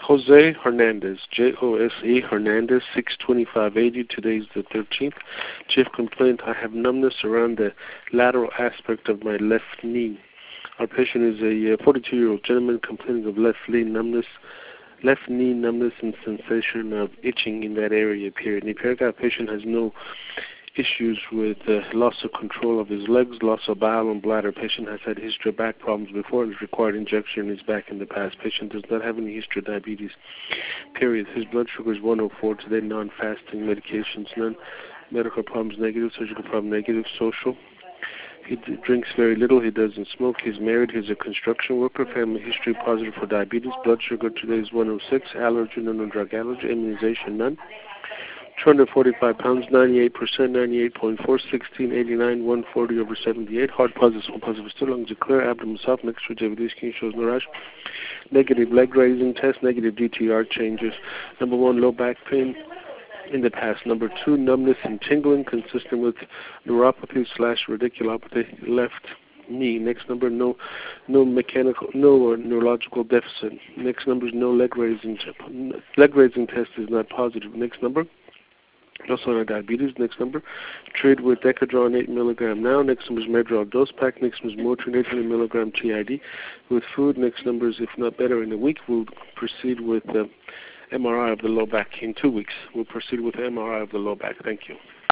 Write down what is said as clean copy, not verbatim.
Jose Hernandez, Jose Hernandez, 62580. Today's the 13th. Chief complaint, I have numbness around the lateral aspect of my left knee. Our patient is a 42-year-old gentleman complaining of left knee numbness and sensation of itching in that area, period. The period patient has no issues with loss of control of his legs, loss of bowel and bladder. Patient has had history of back problems before and has required injection in his back in the past. Patient does not have any history of diabetes, period. His blood sugar is 104 today, non-fasting, medications none, medical problems negative, surgical problem negative, social. He drinks very little. He doesn't smoke. He's married. He's a construction worker. Family history positive for diabetes. Blood sugar today is 106. Allergy, no drug allergy. Immunization, none. 245 pounds, 98%, 98.4, 1689, 140 over 78. Heart positive, small positive, still lungs are clear. Abdomen soft. Next to JVD skin shows no rash. Negative leg raising test. Negative DTR changes. Number 1, low back pain in the past. Number 2, numbness and tingling consistent with neuropathy/radiculopathy, left knee. Next number, no neurological deficit. Next number is no leg raising test is not positive. Next number, also on diabetes. Next number, treated with Decadron 8 milligram now. Next number is Medrol dose pack. Next number is Motrin 800 milligram TID with food. Next number is, if not better in a week, we'll proceed with MRI of the low back. In 2 weeks, we'll proceed with MRI of the low back. Thank you.